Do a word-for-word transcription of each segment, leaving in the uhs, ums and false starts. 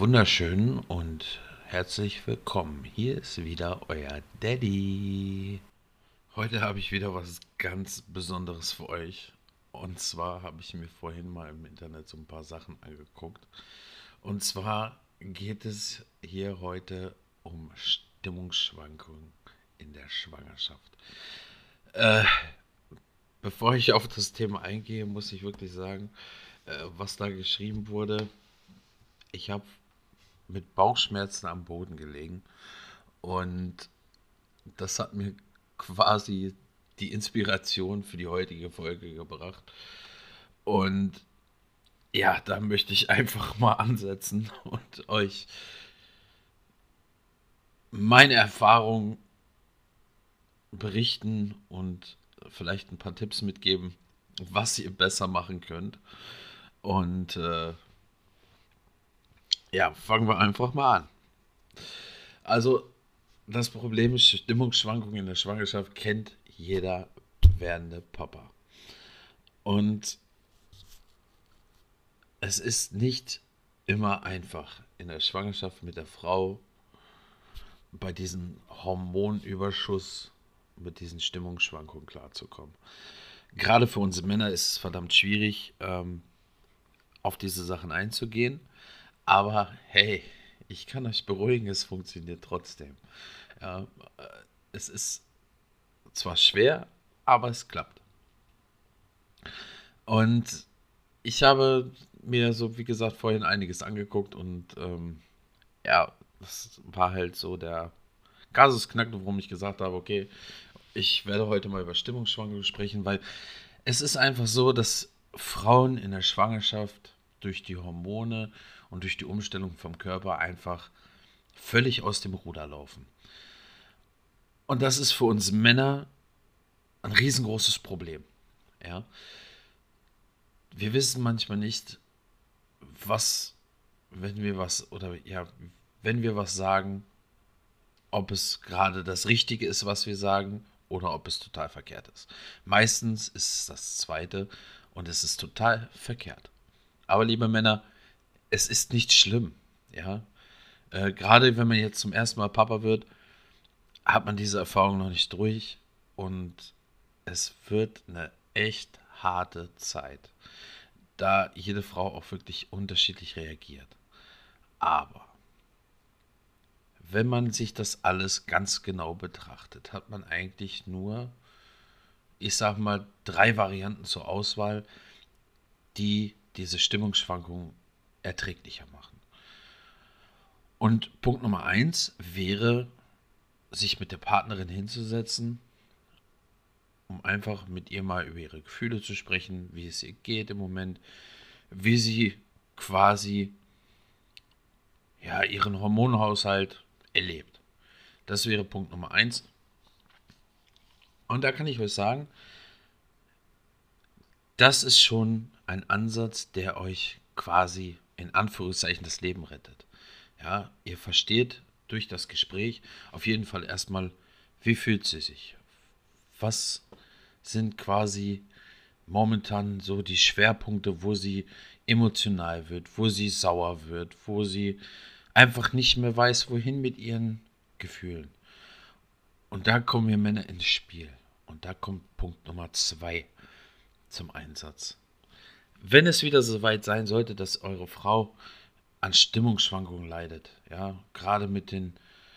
Wunderschön und herzlich willkommen. Hier ist wieder euer Daddy. Heute habe ich wieder was ganz Besonderes für euch. Und zwar habe ich mir vorhin mal im Internet so ein paar Sachen angeguckt. Und zwar geht es hier heute um Stimmungsschwankungen in der Schwangerschaft. Äh, Bevor ich auf das Thema eingehe, muss ich wirklich sagen, äh, was da geschrieben wurde. Ich habe mit Bauchschmerzen am Boden gelegen und das hat mir quasi die Inspiration für die heutige Folge gebracht. Und ja, da möchte ich einfach mal ansetzen und euch meine Erfahrungen berichten und vielleicht ein paar Tipps mitgeben, was ihr besser machen könnt. Und äh, ja, fangen wir einfach mal an. Also, das Problem ist, Stimmungsschwankungen in der Schwangerschaft kennt jeder werdende Papa. Und es ist nicht immer einfach in der Schwangerschaft mit der Frau bei diesem Hormonüberschuss mit diesen Stimmungsschwankungen klarzukommen. Gerade für uns Männer ist es verdammt schwierig, ähm, auf diese Sachen einzugehen. Aber hey, ich kann euch beruhigen, es funktioniert trotzdem. Ja, äh, es ist zwar schwer, aber es klappt. Und ich habe mir so, wie gesagt, vorhin einiges angeguckt und ähm, ja, das war halt so der Kasus Knacktus, warum ich gesagt habe, okay, ich werde heute mal über Stimmungsschwankungen sprechen, weil es ist einfach so, dass Frauen in der Schwangerschaft durch die Hormone und durch die Umstellung vom Körper einfach völlig aus dem Ruder laufen. Und das ist für uns Männer ein riesengroßes Problem. Ja? Wir wissen manchmal nicht, was, wenn wir was, oder ja, wenn wir was sagen, ob es gerade das Richtige ist, was wir sagen, oder ob es total verkehrt ist. Meistens ist es das Zweite und es ist total verkehrt. Aber liebe Männer, es ist nicht schlimm. Ja? Äh, gerade wenn man jetzt zum ersten Mal Papa wird, hat man diese Erfahrung noch nicht durch und es wird eine echt harte Zeit, da jede Frau auch wirklich unterschiedlich reagiert. Aber wenn man sich das alles ganz genau betrachtet, hat man eigentlich nur, ich sag mal, drei Varianten zur Auswahl, die diese Stimmungsschwankungen erträglicher machen. Und Punkt Nummer eins wäre, sich mit der Partnerin hinzusetzen, um einfach mit ihr mal über ihre Gefühle zu sprechen, wie es ihr geht im Moment, wie sie quasi ja, ihren Hormonhaushalt erlebt. Das wäre Punkt Nummer eins. Und da kann ich euch sagen, das ist schon ein Ansatz, der euch quasi in Anführungszeichen das Leben rettet. Ja, ihr versteht durch das Gespräch auf jeden Fall erstmal, wie fühlt sie sich? Was sind quasi momentan so die Schwerpunkte, wo sie emotional wird, wo sie sauer wird, wo sie einfach nicht mehr weiß, wohin mit ihren Gefühlen. Und da kommen wir Männer ins Spiel. Und da kommt Punkt Nummer zwei zum Einsatz. Wenn es wieder so weit sein sollte, dass eure Frau an Stimmungsschwankungen leidet, ja, gerade mit den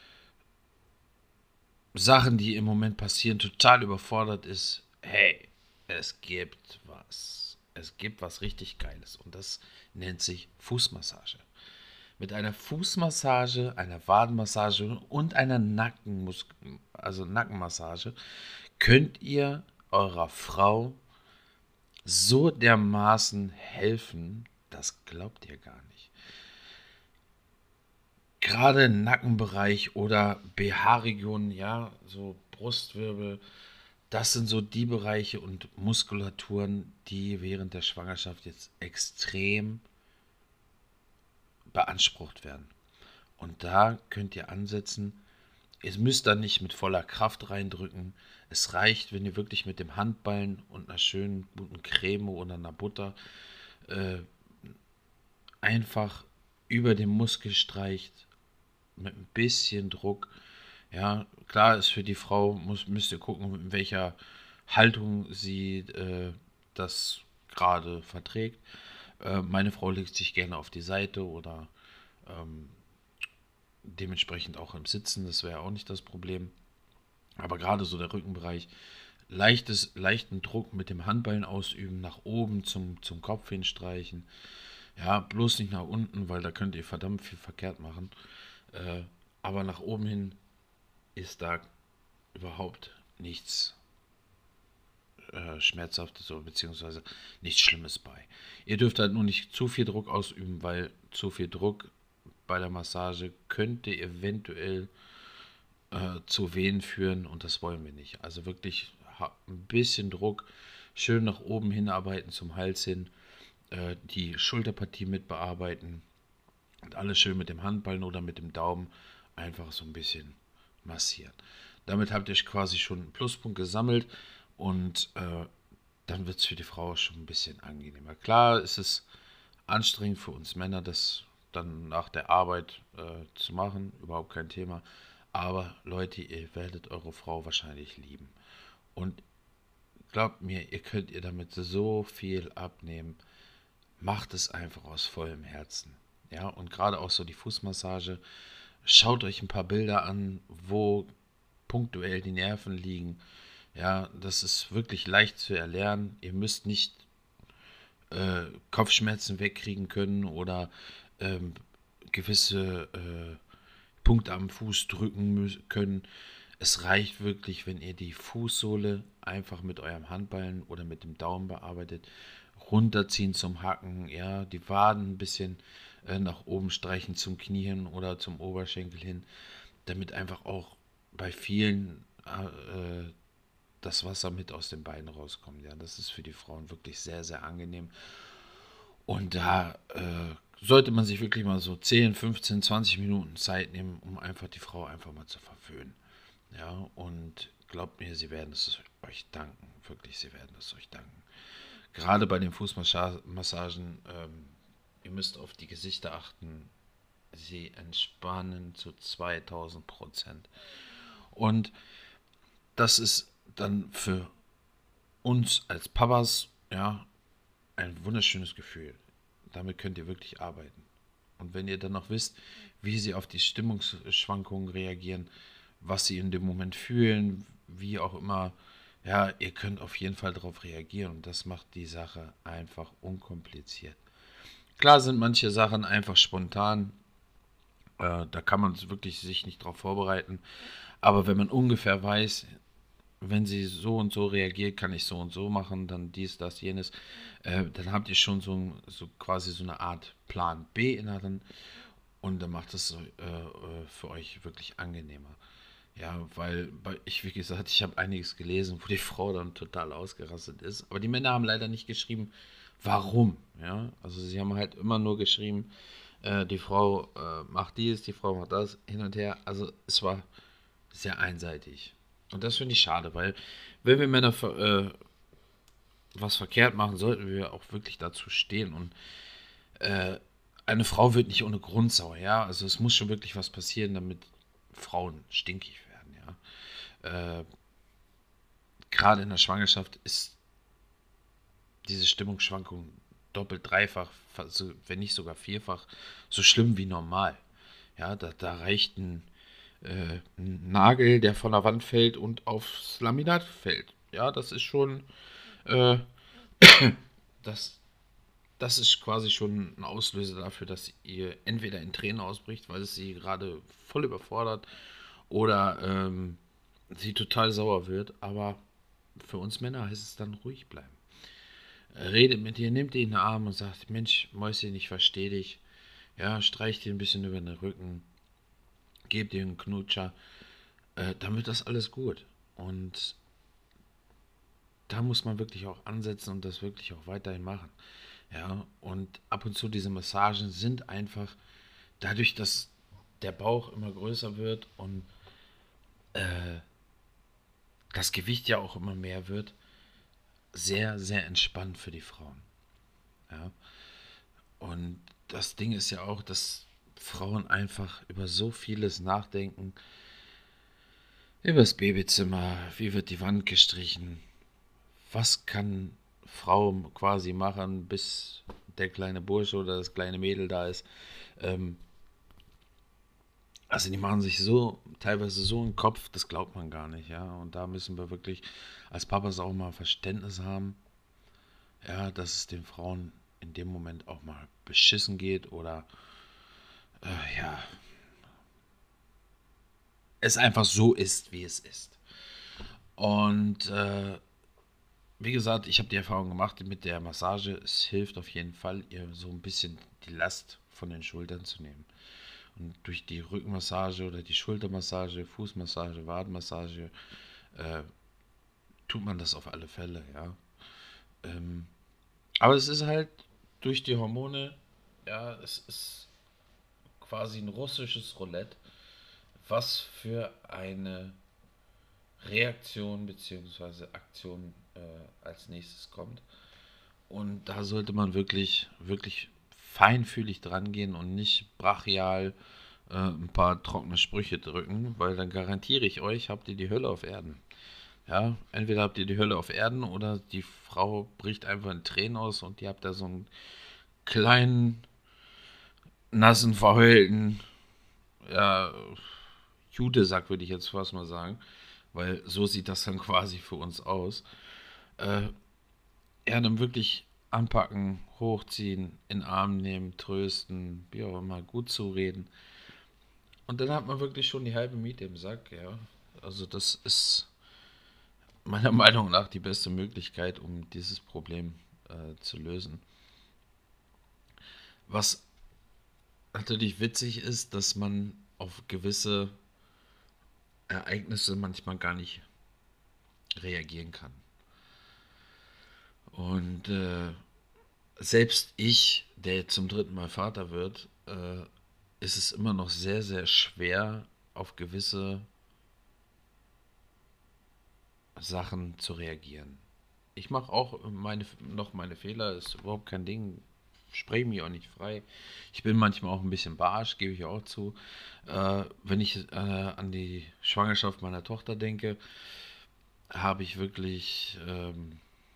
Sachen, die im Moment passieren, total überfordert ist, hey, es gibt was. Es gibt was richtig Geiles und das nennt sich Fußmassage. Mit einer Fußmassage, einer Wadenmassage und einer Nackenmus also Nackenmassage könnt ihr eurer Frau so dermaßen helfen, das glaubt ihr gar nicht. Gerade im Nackenbereich oder B H-Regionen, ja, so Brustwirbel, das sind so die Bereiche und Muskulaturen, die während der Schwangerschaft jetzt extrem beansprucht werden. Und da könnt ihr ansetzen. Ihr müsst da nicht mit voller Kraft reindrücken. Es reicht, wenn ihr wirklich mit dem Handballen und einer schönen guten Creme oder einer Butter äh, einfach über den Muskel streicht, mit ein bisschen Druck. Ja, klar ist für die Frau, muss, müsst ihr gucken, in welcher Haltung sie äh, das gerade verträgt. Äh, meine Frau legt sich gerne auf die Seite oder ähm, dementsprechend auch im Sitzen, das wäre auch nicht das Problem. Aber gerade so der Rückenbereich, leichtes, leichten Druck mit dem Handballen ausüben, nach oben zum, zum Kopf hinstreichen. Ja, bloß nicht nach unten, weil da könnt ihr verdammt viel verkehrt machen. Äh, aber nach oben hin ist da überhaupt nichts äh, Schmerzhaftes oder beziehungsweise nichts Schlimmes bei. Ihr dürft halt nur nicht zu viel Druck ausüben, weil zu viel Druck bei der Massage könnte eventuell äh, zu Wehen führen und das wollen wir nicht. Also wirklich ein bisschen Druck, schön nach oben hinarbeiten zum Hals hin, äh, die Schulterpartie mit bearbeiten und alles schön mit dem Handballen oder mit dem Daumen einfach so ein bisschen massieren. Damit habt ihr quasi schon einen Pluspunkt gesammelt und äh, dann wird es für die Frau schon ein bisschen angenehmer. Klar ist es anstrengend für uns Männer, das dann nach der Arbeit äh, zu machen, überhaupt kein Thema. Aber Leute, ihr werdet eure Frau wahrscheinlich lieben. Und glaubt mir, ihr könnt ihr damit so viel abnehmen. Macht es einfach aus vollem Herzen. Ja, und gerade auch so die Fußmassage. Schaut euch ein paar Bilder an, wo punktuell die Nerven liegen. Ja, das ist wirklich leicht zu erlernen. Ihr müsst nicht äh, Kopfschmerzen wegkriegen können oder ähm, gewisse äh, Punkte am Fuß drücken können. Es reicht wirklich, wenn ihr die Fußsohle einfach mit eurem Handballen oder mit dem Daumen bearbeitet, runterziehen zum Hacken, ja, die Waden ein bisschen äh, nach oben streichen zum Knie hin oder zum Oberschenkel hin, damit einfach auch bei vielen äh, das Wasser mit aus den Beinen rauskommt. Ja, das ist für die Frauen wirklich sehr, sehr angenehm. Und da äh, sollte man sich wirklich mal so zehn, fünfzehn, zwanzig Minuten Zeit nehmen, um einfach die Frau einfach mal zu verwöhnen. Ja, und glaubt mir, sie werden es euch danken. Wirklich, sie werden es euch danken. Gerade bei den Fußmassagen, ähm, ihr müsst auf die Gesichter achten. Sie entspannen zu zweitausend Prozent. Und das ist dann für uns als Papas, ja, ein wunderschönes Gefühl. Damit könnt ihr wirklich arbeiten. Und wenn ihr dann noch wisst, wie sie auf die Stimmungsschwankungen reagieren, was sie in dem Moment fühlen, wie auch immer, ja, ihr könnt auf jeden Fall darauf reagieren und das macht die Sache einfach unkompliziert. Klar sind manche Sachen einfach spontan, äh, da kann man wirklich sich nicht drauf vorbereiten, aber wenn man ungefähr weiß, wenn sie so und so reagiert, kann ich so und so machen, dann dies, das, jenes, äh, dann habt ihr schon so, so quasi so eine Art Plan B inneren und dann macht es so, äh, für euch wirklich angenehmer. Ja, weil, weil ich, wie gesagt, ich habe einiges gelesen, wo die Frau dann total ausgerastet ist. Aber die Männer haben leider nicht geschrieben, warum. Ja, also sie haben halt immer nur geschrieben, äh, die Frau äh, macht dies, die Frau macht das, hin und her. Also es war sehr einseitig. Und das finde ich schade, weil wenn wir Männer äh, was verkehrt machen, sollten wir auch wirklich dazu stehen. Und äh, eine Frau wird nicht ohne Grund sauer, ja. Also es muss schon wirklich was passieren, damit Frauen stinkig werden, ja. Äh, Gerade in der Schwangerschaft ist diese Stimmungsschwankung doppelt, dreifach, so, wenn nicht sogar vierfach, so schlimm wie normal. Ja, da, da reicht ein, äh, ein Nagel, der von der Wand fällt und aufs Laminat fällt. Ja, das ist schon, äh, das, das ist quasi schon ein Auslöser dafür, dass ihr entweder in Tränen ausbricht, weil es sie gerade voll überfordert, oder ähm, sie total sauer wird. Aber für uns Männer heißt es dann ruhig bleiben. Redet mit ihr, nimmt ihr in den Arm und sagt, Mensch, Mäuschen, ich verstehe dich. Ja, streicht ihr ein bisschen über den Rücken, gebt ihr einen Knutscher, äh, dann wird das alles gut. Und da muss man wirklich auch ansetzen und das wirklich auch weiterhin machen. Ja, und ab und zu diese Massagen sind einfach dadurch, dass der Bauch immer größer wird und äh, das Gewicht ja auch immer mehr wird, sehr, sehr entspannt für die Frauen. Ja. Und das Ding ist ja auch, dass Frauen einfach über so vieles nachdenken. Über das Babyzimmer, wie wird die Wand gestrichen, was kann Frau quasi machen, bis der kleine Bursche oder das kleine Mädel da ist. Ähm, also die machen sich so, teilweise so einen Kopf, das glaubt man gar nicht, ja. Und da müssen wir wirklich als Papas auch mal Verständnis haben, ja, dass es den Frauen in dem Moment auch mal beschissen geht oder äh, ja, es einfach so ist, wie es ist. Und äh, wie gesagt, ich habe die Erfahrung gemacht mit der Massage. Es hilft auf jeden Fall, ihr so ein bisschen die Last von den Schultern zu nehmen. Und durch die Rückenmassage oder die Schultermassage, Fußmassage, Wadenmassage äh, tut man das auf alle Fälle, ja. Ähm, aber es ist halt durch die Hormone, ja, es ist quasi ein russisches Roulette, was für eine Reaktion bzw. Aktion äh, als nächstes kommt. Und da sollte man wirklich, wirklich feinfühlig dran gehen und nicht brachial äh, ein paar trockene Sprüche drücken, weil dann garantiere ich euch, habt ihr die Hölle auf Erden. Ja, entweder habt ihr die Hölle auf Erden oder die Frau bricht einfach in Tränen aus und ihr habt da so einen kleinen, nassen, verheulten, ja, Judesack, würde ich jetzt fast mal sagen, weil so sieht das dann quasi für uns aus. Äh, ja, dann wirklich anpacken, hochziehen, in den Arm nehmen, trösten, wie auch immer, gut zureden. Und dann hat man wirklich schon die halbe Miete im Sack, ja. Also das ist meiner Meinung nach die beste Möglichkeit, um dieses Problem äh, zu lösen. Was natürlich witzig ist, dass man auf gewisse Ereignisse manchmal gar nicht reagieren kann. Und äh, selbst ich, der jetzt zum dritten Mal Vater wird, äh, ist es immer noch sehr, sehr schwer, auf gewisse Sachen zu reagieren. Ich mache auch meine, noch meine Fehler, ist überhaupt kein Ding. Spreche mich auch nicht frei. Ich bin manchmal auch ein bisschen barsch, gebe ich auch zu. Äh, wenn ich äh, an die Schwangerschaft meiner Tochter denke, habe ich wirklich ähm,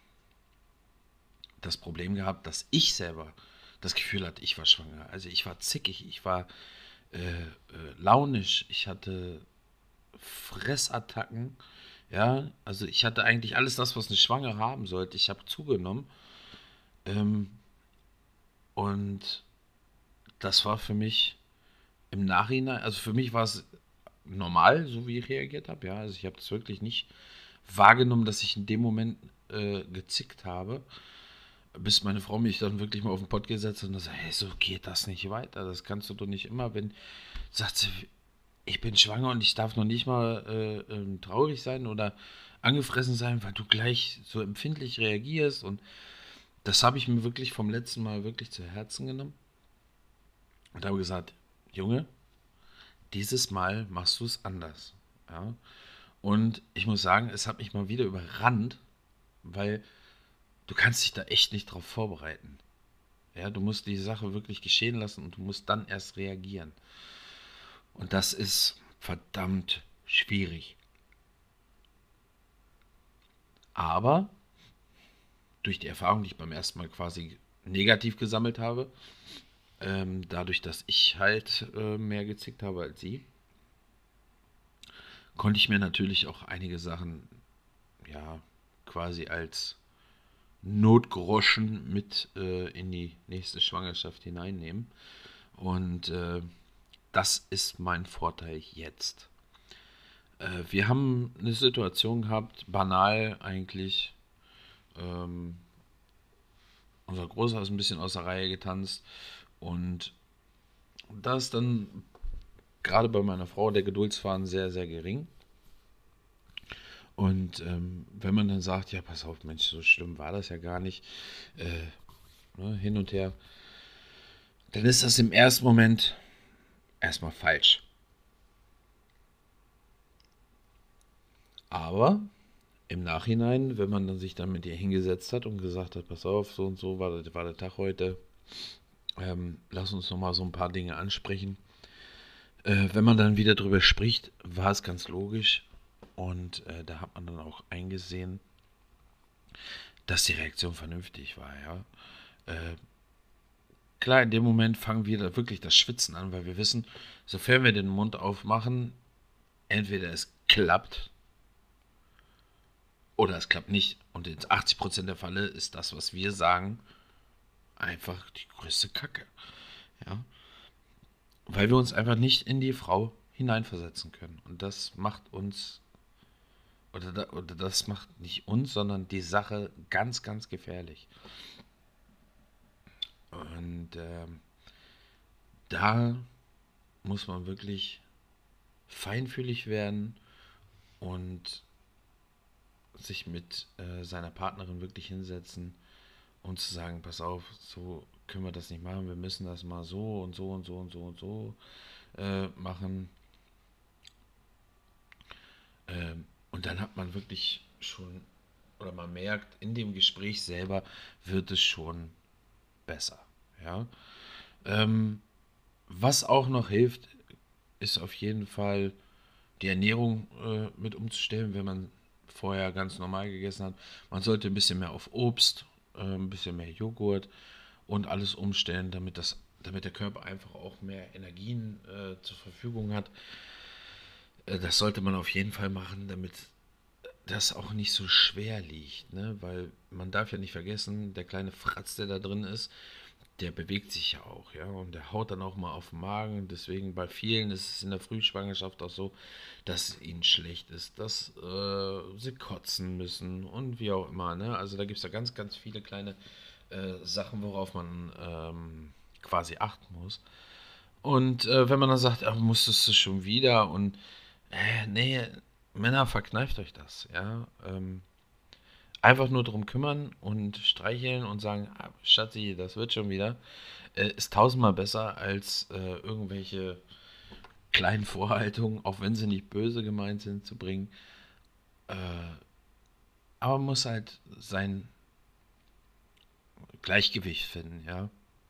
das Problem gehabt, dass ich selber das Gefühl hatte, ich war schwanger. Also ich war zickig, ich war äh, äh, launisch, ich hatte Fressattacken. Ja, also ich hatte eigentlich alles das, was eine Schwangere haben sollte. Ich habe zugenommen. Ähm, und das war für mich im Nachhinein, also für mich war es normal, so wie ich reagiert habe. Ja, also ich habe das wirklich nicht wahrgenommen, dass ich in dem Moment äh, gezickt habe, bis meine Frau mich dann wirklich mal auf den Pott gesetzt hat und sagt, hey, so geht das nicht weiter. Das kannst du doch nicht immer, wenn, sagt sie, ich bin schwanger und ich darf noch nicht mal äh, ähm, traurig sein oder angefressen sein, weil du gleich so empfindlich reagierst. Und das habe ich mir wirklich vom letzten Mal wirklich zu Herzen genommen und habe gesagt, Junge, dieses Mal machst du es anders. Ja? Und ich muss sagen, es hat mich mal wieder überrannt, weil du kannst dich da echt nicht drauf vorbereiten. Ja, du musst die Sache wirklich geschehen lassen und du musst dann erst reagieren. Und das ist verdammt schwierig. Aber durch die Erfahrung, die ich beim ersten Mal quasi negativ gesammelt habe, ähm, dadurch, dass ich halt äh, mehr gezickt habe als sie, konnte ich mir natürlich auch einige Sachen, ja, quasi als Notgroschen mit äh, in die nächste Schwangerschaft hineinnehmen. Und äh, das ist mein Vorteil jetzt. Äh, wir haben eine Situation gehabt, banal eigentlich. Ähm, unser Großer ist ein bisschen aus der Reihe getanzt. Und da ist dann gerade bei meiner Frau der Geduldsfaden sehr, sehr gering. Und ähm, wenn man dann sagt, ja, pass auf, Mensch, so schlimm war das ja gar nicht, äh, ne, hin und her, dann ist das im ersten Moment erstmal falsch. Aber im Nachhinein, wenn man dann sich dann mit ihr hingesetzt hat und gesagt hat, pass auf, so und so war der, war der Tag heute, Ähm, lass uns noch mal so ein paar Dinge ansprechen. Äh, wenn man dann wieder drüber spricht, war es ganz logisch und äh, da hat man dann auch eingesehen, dass die Reaktion vernünftig war, ja. Äh, klar, in dem Moment fangen wir da wirklich das Schwitzen an, weil wir wissen, sofern wir den Mund aufmachen, entweder es klappt oder es klappt nicht. Und in achtzig Prozent der Fälle ist das, was wir sagen, einfach die größte Kacke. Ja? Weil wir uns einfach nicht in die Frau hineinversetzen können. Und das macht uns, oder, da, oder das macht nicht uns, sondern die Sache ganz, ganz gefährlich. Und ähm, da muss man wirklich feinfühlig werden und sich mit äh, seiner Partnerin wirklich hinsetzen und zu sagen, pass auf, so können wir das nicht machen, wir müssen das mal so und so und so und so und so äh, machen. Ähm, und dann hat man wirklich schon, oder man merkt, in dem Gespräch selber wird es schon besser. Ja? Ähm, was auch noch hilft, ist auf jeden Fall die Ernährung äh, mit umzustellen, wenn man vorher ganz normal gegessen hat. Man sollte ein bisschen mehr auf Obst, äh, ein bisschen mehr Joghurt und alles umstellen, damit, das, damit der Körper einfach auch mehr Energien äh, zur Verfügung hat. Äh, das sollte man auf jeden Fall machen, damit das auch nicht so schwer liegt, ne? Weil man darf ja nicht vergessen, der kleine Fratz, der da drin ist, der bewegt sich ja auch, ja, und der haut dann auch mal auf den Magen. Deswegen bei vielen ist es in der Frühschwangerschaft auch so, dass ihnen schlecht ist, dass äh, sie kotzen müssen und wie auch immer, ne? Also da gibt es ja ganz, ganz viele kleine äh, Sachen, worauf man ähm, quasi achten muss. Und äh, wenn man dann sagt, ach, musstest du schon wieder und äh, nee, Männer, verkneift euch das, ja. Ähm, einfach nur drum kümmern und streicheln und sagen, ah, Schatzi, das wird schon wieder, äh, ist tausendmal besser als äh, irgendwelche kleinen Vorhaltungen, auch wenn sie nicht böse gemeint sind, zu bringen. Äh, aber man muss halt sein Gleichgewicht finden, ja.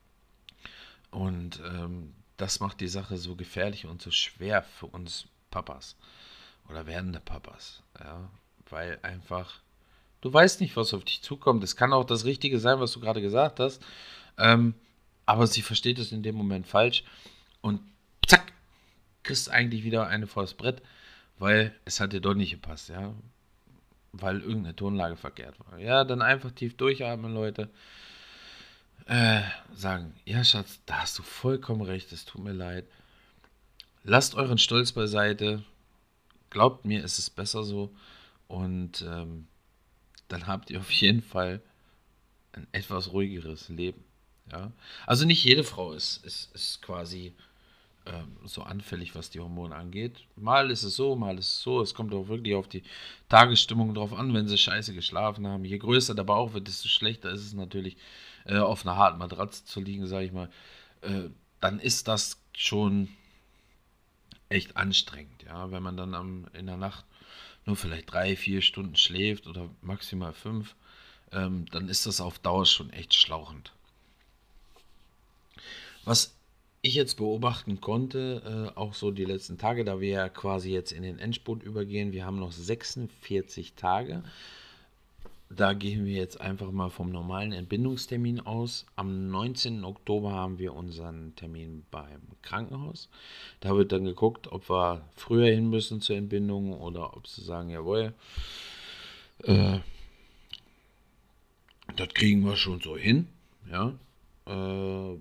Und ähm, das macht die Sache so gefährlich und so schwer für uns Papas oder werdende Papas, ja. Weil einfach, du weißt nicht, was auf dich zukommt. Es kann auch das Richtige sein, was du gerade gesagt hast. Ähm, aber sie versteht es in dem Moment falsch. Und zack, kriegst eigentlich wieder eine vors Brett, weil es hat dir doch nicht gepasst, ja. Weil irgendeine Tonlage verkehrt war. Ja, dann einfach tief durchatmen, Leute. Äh, sagen, ja, Schatz, da hast du vollkommen recht, es tut mir leid. Lasst euren Stolz beiseite. Glaubt mir, es ist besser so. Und ähm, dann habt ihr auf jeden Fall ein etwas ruhigeres Leben. Ja? Also nicht jede Frau ist, ist, ist quasi ähm, so anfällig, was die Hormone angeht. Mal ist es so, mal ist es so. Es kommt auch wirklich auf die Tagesstimmung drauf an, wenn sie scheiße geschlafen haben. Je größer der Bauch wird, desto schlechter ist es natürlich, äh, auf einer harten Matratze zu liegen, sage ich mal. Äh, dann ist das schon echt anstrengend, ja, wenn man dann am, in der Nacht nur vielleicht drei, vier Stunden schläft oder maximal fünf, ähm, dann ist das auf Dauer schon echt schlauchend. Was ich jetzt beobachten konnte, äh, auch so die letzten Tage, da wir ja quasi jetzt in den Endspurt übergehen, wir haben noch sechsundvierzig Tage. Da gehen wir jetzt einfach mal vom normalen Entbindungstermin aus. Am neunzehnten Oktober haben wir unseren Termin beim Krankenhaus. Da wird dann geguckt, ob wir früher hin müssen zur Entbindung oder ob sie sagen, jawohl, äh, das kriegen wir schon so hin. Ja, äh,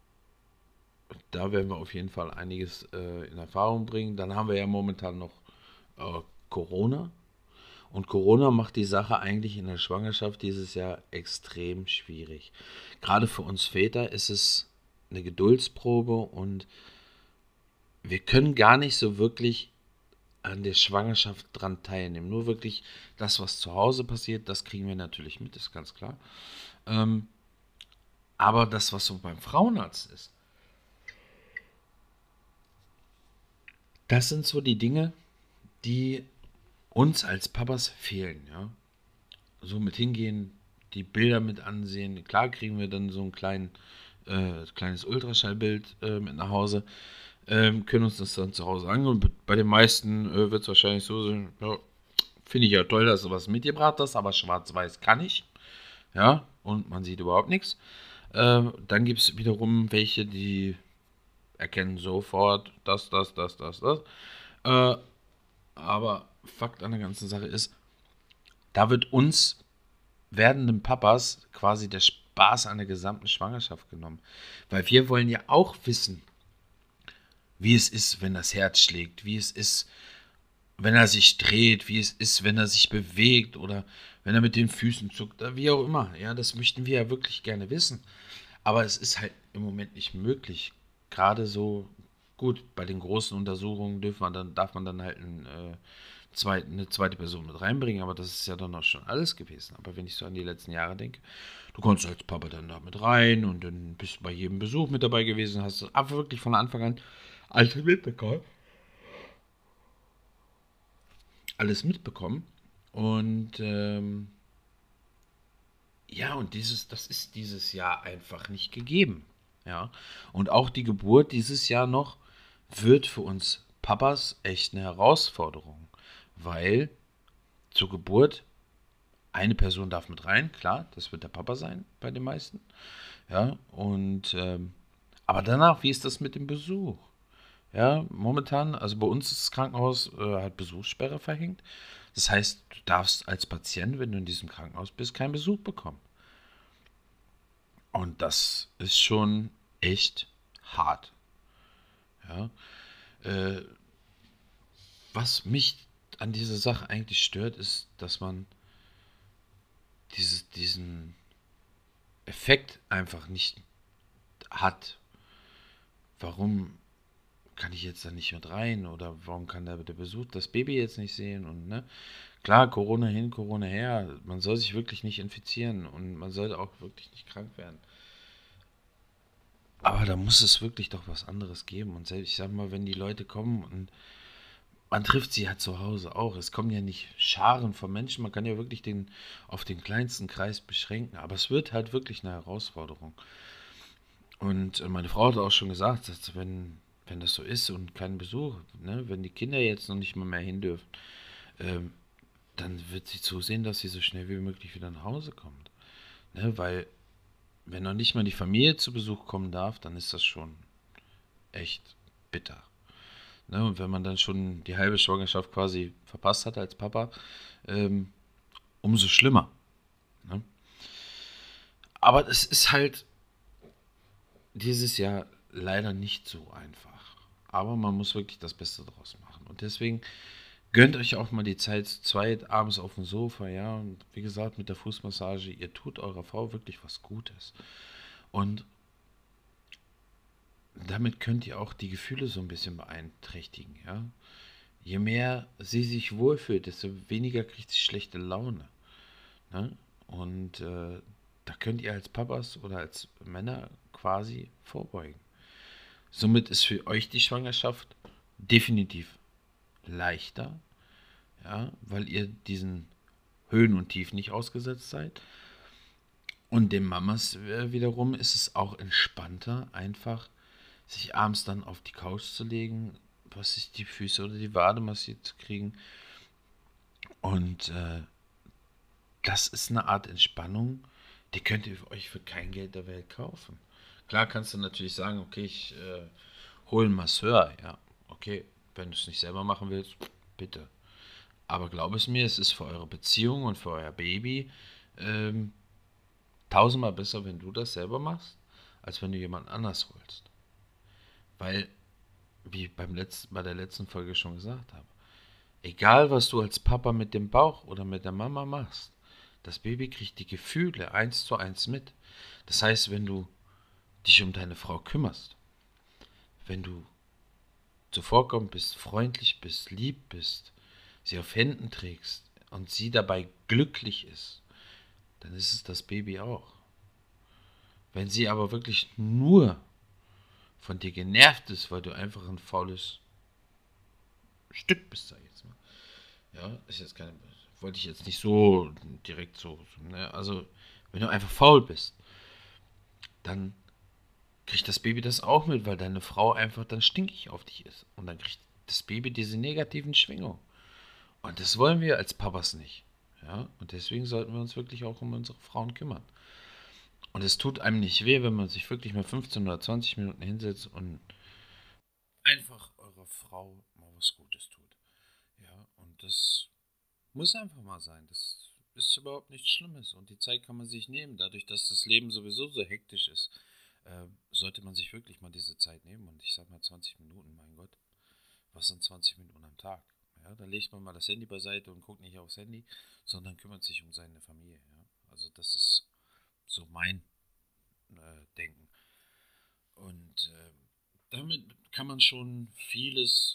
da werden wir auf jeden Fall einiges äh, in Erfahrung bringen. Dann haben wir ja momentan noch äh, Corona. Und Corona macht die Sache eigentlich in der Schwangerschaft dieses Jahr extrem schwierig. Gerade für uns Väter ist es eine Geduldsprobe und wir können gar nicht so wirklich an der Schwangerschaft dran teilnehmen. Nur wirklich das, was zu Hause passiert, das kriegen wir natürlich mit, ist ganz klar. Ähm, aber das, was so beim Frauenarzt ist, das sind so die Dinge, die uns als Papas fehlen, ja. So mit hingehen, die Bilder mit ansehen. Klar kriegen wir dann so einen kleinen äh, kleines Ultraschallbild äh, mit nach Hause, ähm, können uns das dann zu Hause angucken. Und bei den meisten äh, wird es wahrscheinlich so sein, ja, finde ich ja toll, dass du was mitgebracht hast, aber schwarz-weiß kann ich. Ja, und man sieht überhaupt nichts. Äh, dann gibt es wiederum welche, die erkennen sofort das, das, das, das, das. Äh, aber Fakt an der ganzen Sache ist, da wird uns werdenden Papas quasi der Spaß an der gesamten Schwangerschaft genommen. Weil wir wollen ja auch wissen, wie es ist, wenn das Herz schlägt, wie es ist, wenn er sich dreht, wie es ist, wenn er sich bewegt oder wenn er mit den Füßen zuckt, oder wie auch immer. Ja, das möchten wir ja wirklich gerne wissen. Aber es ist halt im Moment nicht möglich. Gerade so, gut, bei den großen Untersuchungen darf man dann, darf man dann halt ein, äh, zweit, eine zweite Person mit reinbringen, aber das ist ja dann auch schon alles gewesen. Aber wenn ich so an die letzten Jahre denke, du konntest als Papa dann da mit rein und dann bist du bei jedem Besuch mit dabei gewesen, hast du einfach wirklich von Anfang an alles mitbekommen. Alles mitbekommen. Und ähm, ja, und dieses, das ist dieses Jahr einfach nicht gegeben. Ja. Und auch die Geburt dieses Jahr noch wird für uns Papas echt eine Herausforderung. Weil zur Geburt eine Person darf mit rein, klar, das wird der Papa sein bei den meisten. Ja, und ähm, aber danach, wie ist das mit dem Besuch? Ja, momentan, also bei uns ist das Krankenhaus äh, hat Besuchssperre verhängt. Das heißt, du darfst als Patient, wenn du in diesem Krankenhaus bist, keinen Besuch bekommen. Und das ist schon echt hart. Ja. Äh, was mich an dieser Sache eigentlich stört, ist, dass man dieses, diesen Effekt einfach nicht hat. Warum kann ich jetzt da nicht mit rein oder warum kann der, der Besuch das Baby jetzt nicht sehen und ne? Klar, Corona hin, Corona her, man soll sich wirklich nicht infizieren und man sollte auch wirklich nicht krank werden. Aber da muss es wirklich doch was anderes geben. Und selbst, ich sag mal, wenn die Leute kommen und man trifft sie ja zu Hause auch. Es kommen ja nicht Scharen von Menschen, man kann ja wirklich den auf den kleinsten Kreis beschränken. Aber es wird halt wirklich eine Herausforderung. Und äh, meine Frau hat auch schon gesagt, dass wenn, wenn das so ist und kein Besuch, ne, wenn die Kinder jetzt noch nicht mal mehr hin dürfen, ähm, dann wird sie zusehen, dass sie so schnell wie möglich wieder nach Hause kommt. Ne, weil wenn noch nicht mal die Familie zu Besuch kommen darf, dann ist das schon echt bitter. Ne, und wenn man dann schon die halbe Schwangerschaft quasi verpasst hat als Papa, ähm, umso schlimmer. Ne? Aber es ist halt dieses Jahr leider nicht so einfach. Aber man muss wirklich das Beste draus machen. Und deswegen gönnt euch auch mal die Zeit zu zweit abends auf dem Sofa, ja. Und wie gesagt, mit der Fußmassage, ihr tut eurer Frau wirklich was Gutes. Und damit könnt ihr auch die Gefühle so ein bisschen beeinträchtigen, ja. Je mehr sie sich wohlfühlt, desto weniger kriegt sie schlechte Laune. Ne? Und äh, da könnt ihr als Papas oder als Männer quasi vorbeugen. Somit ist für euch die Schwangerschaft definitiv leichter, ja, weil ihr diesen Höhen und Tiefen nicht ausgesetzt seid. Und den Mamas äh, wiederum ist es auch entspannter, einfach sich abends dann auf die Couch zu legen, was ist die Füße oder die Wade massiert zu kriegen. Und äh, das ist eine Art Entspannung, die könnt ihr euch für kein Geld der Welt kaufen. Klar kannst du natürlich sagen, okay, ich äh, hole einen Masseur, ja, okay, wenn du es nicht selber machen willst, bitte. Aber glaub es mir, es ist für eure Beziehung und für euer Baby ähm, tausendmal besser, wenn du das selber machst, als wenn du jemand anders holst. Weil, wie ich beim letzten, bei der letzten Folge schon gesagt habe, egal was du als Papa mit dem Bauch oder mit der Mama machst, das Baby kriegt die Gefühle eins zu eins mit. Das heißt, wenn du dich um deine Frau kümmerst, wenn du zuvorkommend bist, freundlich bist, lieb bist, sie auf Händen trägst und sie dabei glücklich ist, dann ist es das Baby auch. Wenn sie aber wirklich nur von dir genervt ist, weil du einfach ein faules Stück bist, sag ich jetzt mal. Ja, ist jetzt keine, wollte ich jetzt nicht so direkt so, ne? Also, wenn du einfach faul bist, dann kriegt das Baby das auch mit, weil deine Frau einfach dann stinkig auf dich ist. Und dann kriegt das Baby diese negativen Schwingungen. Und das wollen wir als Papas nicht. Ja, und deswegen sollten wir uns wirklich auch um unsere Frauen kümmern. Und es tut einem nicht weh, wenn man sich wirklich mal fünfzehn oder zwanzig Minuten hinsetzt und einfach eurer Frau mal was Gutes tut. Ja, und das muss einfach mal sein. Das ist überhaupt nichts Schlimmes. Und die Zeit kann man sich nehmen. Dadurch, dass das Leben sowieso so hektisch ist, äh, sollte man sich wirklich mal diese Zeit nehmen. Und ich sag mal zwanzig Minuten, mein Gott, was sind zwanzig Minuten am Tag? Ja, da legt man mal das Handy beiseite und guckt nicht aufs Handy, sondern kümmert sich um seine Familie. Ja? Also das ist so mein äh, Denken. Und äh, damit kann man schon vieles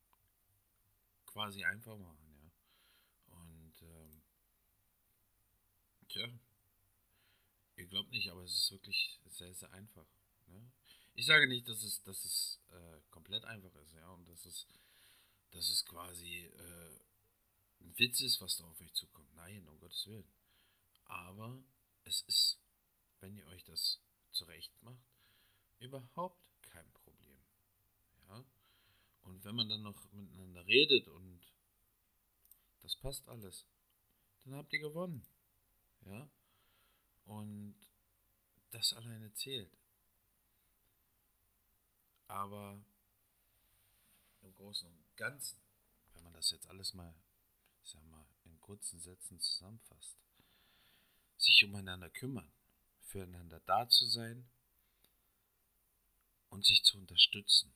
quasi einfach machen. Ja? Und ähm, tja, ihr glaubt nicht, aber es ist wirklich sehr, sehr einfach. Ne? Ich sage nicht, dass es, dass es äh, komplett einfach ist, ja, und dass es, dass es quasi äh, ein Witz ist, was da auf euch zukommt. Nein, um Gottes Willen. Aber es ist, wenn ihr euch das zurecht macht, überhaupt kein Problem. Ja? Und wenn man dann noch miteinander redet und das passt alles, dann habt ihr gewonnen. Ja? Und das alleine zählt. Aber im Großen und Ganzen, wenn man das jetzt alles mal, ich sag mal, in kurzen Sätzen zusammenfasst, sich umeinander kümmern, füreinander da zu sein und sich zu unterstützen,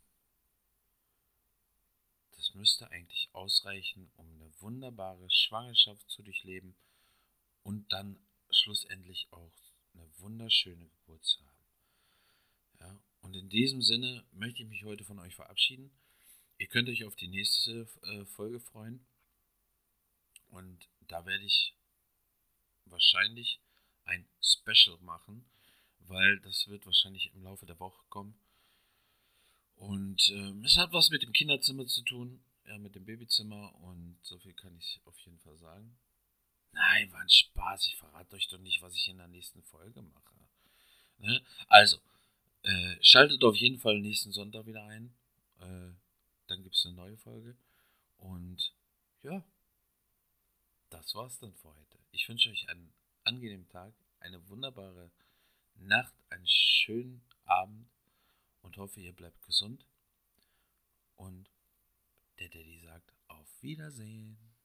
das müsste eigentlich ausreichen, um eine wunderbare Schwangerschaft zu durchleben und dann schlussendlich auch eine wunderschöne Geburt zu haben. Ja? Und in diesem Sinne möchte ich mich heute von euch verabschieden. Ihr könnt euch auf die nächste äh, Folge freuen. Und da werde ich wahrscheinlich ein Special machen, weil das wird wahrscheinlich im Laufe der Woche kommen. Und ähm, es hat was mit dem Kinderzimmer zu tun, ja, mit dem Babyzimmer, und so viel kann ich auf jeden Fall sagen. Nein, war ein Spaß. Ich verrate euch doch nicht, was ich in der nächsten Folge mache. Ne? Also, äh, schaltet auf jeden Fall nächsten Sonntag wieder ein. Äh, dann gibt es eine neue Folge. Und ja, das war's dann für heute. Ich wünsche euch einen angenehmen Tag, eine wunderbare Nacht, einen schönen Abend und hoffe, ihr bleibt gesund. Und der Daddy sagt auf Wiedersehen.